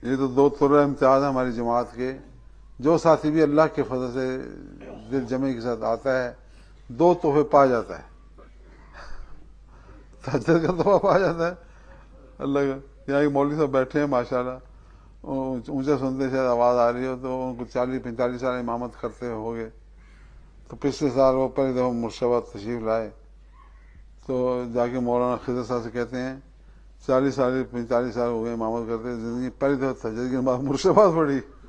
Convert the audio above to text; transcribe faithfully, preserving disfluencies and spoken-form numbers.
ये तो दो तोरा इम्तियाज है हमारी जमात के। जो साथी भी अल्लाह के फजल से दिल जमे के साथ आता है, दो तोहफे पा जाता है। तहज्जुद का तोहफा पा जाता है अल्लाह का। यहाँ एक मौलवी साहब बैठे हैं माशाल्लाह, ऊंचा सुनते शायद आवाज़ आ रही हो, तो उनको चालीस पैंतालीस साल इमामत करते हो गए। तो पिछले साल वो पहले दफ़ा मुर्शिदाबाद तशरीफ लाए, तो जाके मौलाना खिज़र साहब से कहते हैं चालीस साल पैंतालीस साल हो गए इमामत करते, जिंदगी पहली दफ़ा तहज्जुद की नमाज़ मुर्शिदाबाद पढ़ी।